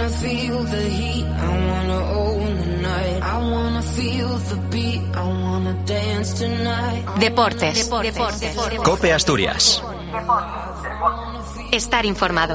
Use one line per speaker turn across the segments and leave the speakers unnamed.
Deportes.
COPE Asturias.
Estar informado.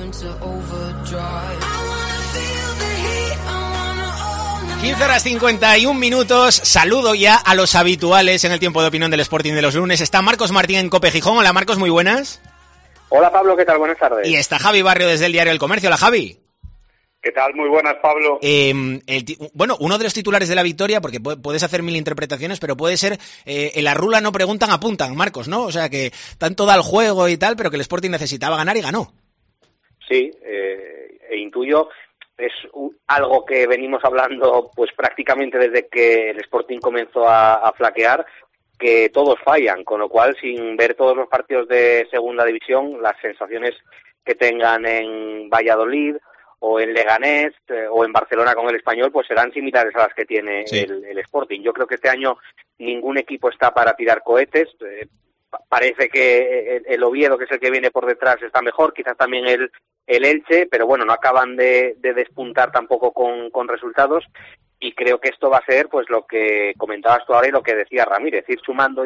15:51. Saludo ya a los habituales en el tiempo de opinión del Sporting de los lunes. Está Marcos Martín en COPE Gijón. Hola Marcos, muy buenas.
Hola Pablo, ¿qué tal? Buenas tardes.
Y está Javi Barrio desde el diario El Comercio. Hola Javi.
¿Qué tal? Muy buenas, Pablo.
Bueno, uno de los titulares de la victoria, porque puedes hacer mil interpretaciones, pero puede ser en la rula no preguntan, apuntan, Marcos, ¿no? O sea, que tanto da el juego y tal, pero que el Sporting necesitaba ganar y ganó.
Sí, intuyo, es algo que venimos hablando pues prácticamente desde que el Sporting comenzó a flaquear, que todos fallan, con lo cual, sin ver todos los partidos de segunda división, las sensaciones que tengan en Valladolid o en Leganés o en Barcelona con el Español, pues serán similares a las que tiene el Sporting. Yo creo que este año ningún equipo está para tirar cohetes. Parece que el Oviedo, que es el que viene por detrás, está mejor, quizás también el Elche, pero bueno, no acaban de despuntar tampoco con resultados, y creo que esto va a ser pues lo que comentabas tú ahora y lo que decía Ramírez, ir sumando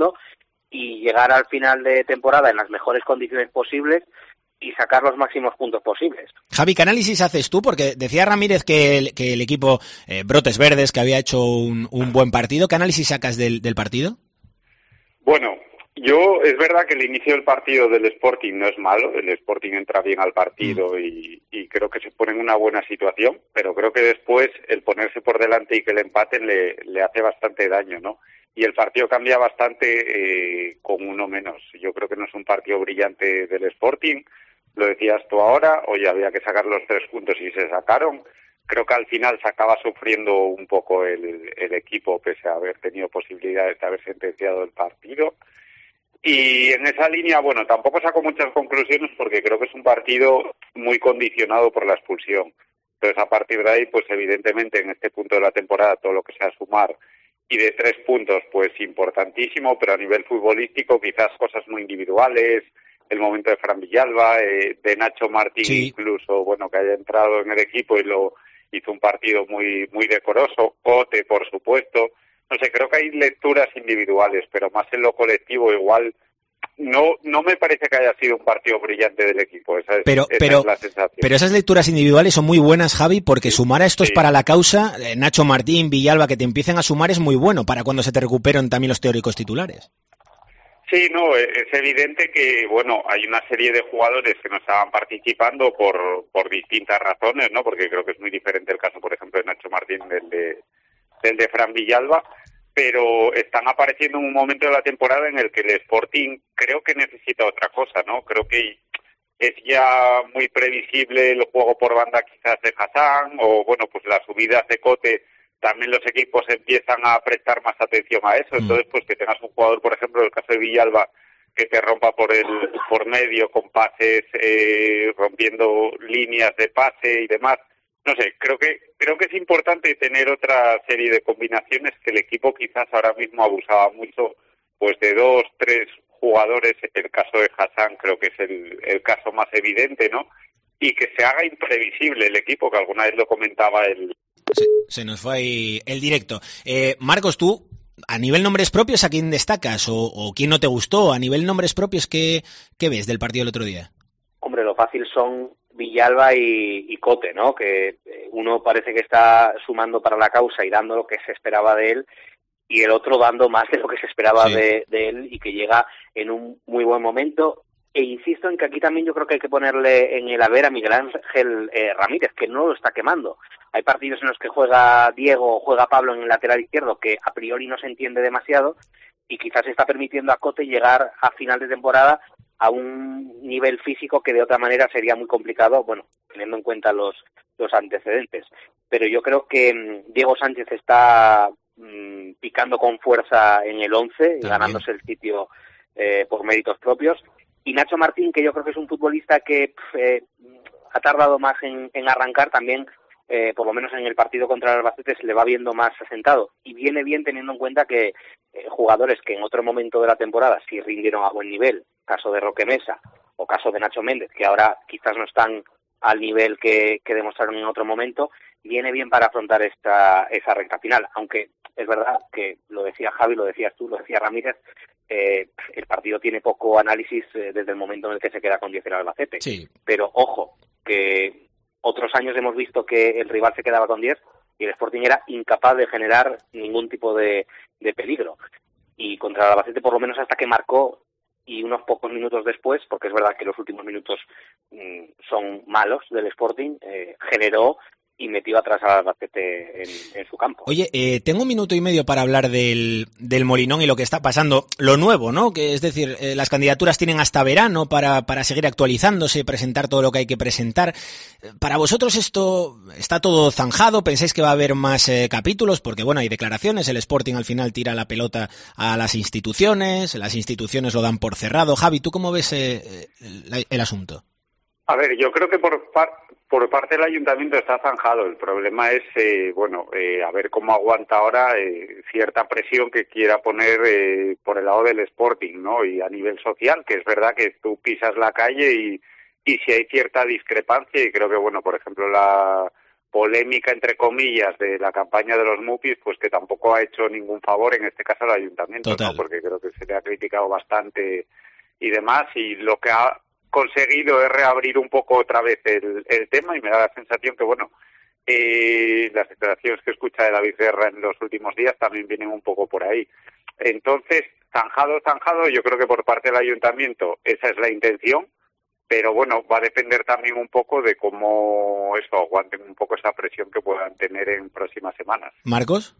y llegar al final de temporada en las mejores condiciones posibles y sacar los máximos puntos posibles.
Javi, ¿qué análisis haces tú? Porque decía Ramírez que el equipo Brotes Verdes, que había hecho un buen partido. ¿Qué análisis sacas del partido?
Bueno, es verdad que el inicio del partido del Sporting no es malo. El Sporting entra bien al partido y creo que se pone en una buena situación, pero creo que después el ponerse por delante y que le empaten le hace bastante daño, ¿no? Y el partido cambia bastante con uno menos. Yo creo que no es un partido brillante del Sporting. Lo decías tú ahora, hoy había que sacar los 3 puntos y se sacaron. Creo que al final se acaba sufriendo un poco el equipo, pese a haber tenido posibilidades de haber sentenciado el partido. Y en esa línea, bueno, tampoco saco muchas conclusiones porque creo que es un partido muy condicionado por la expulsión. Entonces, a partir de ahí, pues evidentemente en este punto de la temporada, todo lo que sea sumar y de 3 puntos, pues importantísimo, pero a nivel futbolístico quizás cosas muy individuales, el momento de Fran Villalba, de Nacho Martín, sí, incluso, bueno, que haya entrado en el equipo y lo hizo un partido muy decoroso, Cote, por supuesto. No sé, creo que hay lecturas individuales, pero más en lo colectivo igual no me parece que haya sido un partido brillante del equipo. Esa es la sensación.
Pero esas lecturas individuales son muy buenas, Javi, porque sumar a estos para la causa, Nacho Martín, Villalba, que te empiecen a sumar es muy bueno para cuando se te recuperen también los teóricos titulares.
Sí, no, es evidente que, bueno, hay una serie de jugadores que no estaban participando por distintas razones, ¿no? Porque creo que es muy diferente el caso, por ejemplo, de Nacho Martín del de Fran Villalba, pero están apareciendo en un momento de la temporada en el que el Sporting creo que necesita otra cosa, ¿no? Creo que es ya muy previsible el juego por banda quizás de Hassan, o bueno, pues las subidas de Cote, también los equipos empiezan a prestar más atención a eso. Entonces, pues que tengas un jugador, por ejemplo, en el caso de Villalba, que te rompa por medio con pases, rompiendo líneas de pase y demás. No sé, creo que es importante tener otra serie de combinaciones que el equipo quizás ahora mismo abusaba mucho, pues de 2, 3 jugadores. El caso de Hassan creo que es el caso más evidente, ¿no? Y que se haga imprevisible el equipo, que alguna vez lo comentaba
Se nos fue ahí el directo. Marcos, tú, a nivel nombres propios, ¿a quién destacas? ¿O quién no te gustó? A nivel nombres propios, ¿qué ves del partido del otro día?
Hombre, lo fácil son Villalba y Cote, ¿no? Que uno parece que está sumando para la causa y dando lo que se esperaba de él, y el otro dando más de lo que se esperaba de él, y que llega en un muy buen momento. E insisto en que aquí también yo creo que hay que ponerle en el haber a Miguel Ángel Ramírez, que no lo está quemando. Hay partidos en los que juega Diego o juega Pablo en el lateral izquierdo, que a priori no se entiende demasiado, y quizás está permitiendo a Cote llegar a final de temporada a un nivel físico que de otra manera sería muy complicado, bueno, teniendo en cuenta los antecedentes. Pero yo creo que Diego Sánchez está picando con fuerza en el 11, ganándose el sitio por méritos propios. Y Nacho Martín, que yo creo que es un futbolista que ha tardado más en arrancar, también, por lo menos en el partido contra el Albacete, se le va viendo más asentado. Y viene bien teniendo en cuenta que jugadores que en otro momento de la temporada sí rindieron a buen nivel, caso de Roque Mesa o caso de Nacho Méndez, que ahora quizás no están al nivel que demostraron en otro momento, viene bien para afrontar esa recta final, aunque es verdad que lo decía Javi, lo decías tú, lo decía Ramírez, el partido tiene poco análisis desde el momento en el que se queda con 10 el Albacete.
Sí.
Pero ojo, que otros años hemos visto que el rival se quedaba con 10 y el Sporting era incapaz de generar ningún tipo de peligro. Y contra el Albacete, por lo menos hasta que marcó, y unos pocos minutos después, porque es verdad que los últimos minutos son malos del Sporting, generó y metió atrás al Albacete en su campo.
Oye, tengo 1 minuto y medio para hablar del Molinón y lo que está pasando, lo nuevo, ¿no? Que es decir, las candidaturas tienen hasta verano para seguir actualizándose, presentar todo lo que hay que presentar. Para vosotros esto está todo zanjado, ¿pensáis que va a haber más capítulos? Porque bueno, hay declaraciones, el Sporting al final tira la pelota a las instituciones lo dan por cerrado. Javi, ¿tú cómo ves el asunto?
A ver, yo creo que por parte del ayuntamiento está zanjado. El problema es, a ver cómo aguanta ahora cierta presión que quiera poner por el lado del Sporting, ¿no? Y a nivel social, que es verdad que tú pisas la calle y si hay cierta discrepancia, y creo que, bueno, por ejemplo, la polémica, entre comillas, de la campaña de los Mupis, pues que tampoco ha hecho ningún favor, en este caso, al ayuntamiento, ¿no? Porque creo que se le ha criticado bastante y demás, y lo que ha conseguido es reabrir un poco otra vez el tema, y me da la sensación que, bueno, las declaraciones que escucha de David Guerra en los últimos días también vienen un poco por ahí. Entonces, zanjado, yo creo que por parte del ayuntamiento esa es la intención, pero bueno, va a depender también un poco de cómo aguanten un poco esa presión que puedan tener en próximas semanas.
¿Marcos?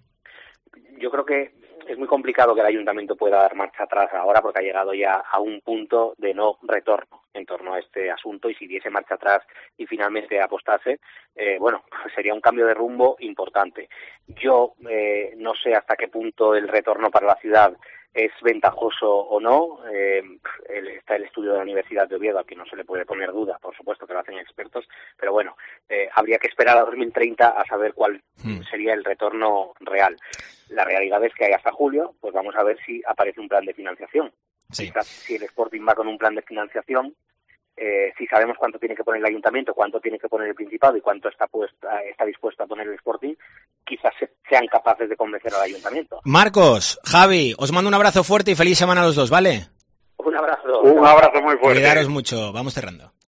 Yo creo que es muy complicado que el ayuntamiento pueda dar marcha atrás ahora, porque ha llegado ya a un punto de no retorno en torno a este asunto, y si diese marcha atrás y finalmente apostase, sería un cambio de rumbo importante. Yo no sé hasta qué punto el retorno para la ciudad es ventajoso o no. Está el estudio de la Universidad de Oviedo, al que no se le puede poner duda, por supuesto que lo hacen expertos, pero bueno, habría que esperar a 2030 a saber cuál sería el retorno real. La realidad es que hay hasta julio, pues vamos a ver si aparece un plan de financiación. Sí. Quizás si el Sporting va con un plan de financiación, si sabemos cuánto tiene que poner el ayuntamiento, cuánto tiene que poner el Principado y cuánto está dispuesto a poner el Sporting, quizás sean capaces de convencer al ayuntamiento.
Marcos, Javi, os mando un abrazo fuerte y feliz semana a los dos, ¿vale?
Un abrazo.
Un abrazo muy fuerte.
Cuidaros mucho, vamos cerrando.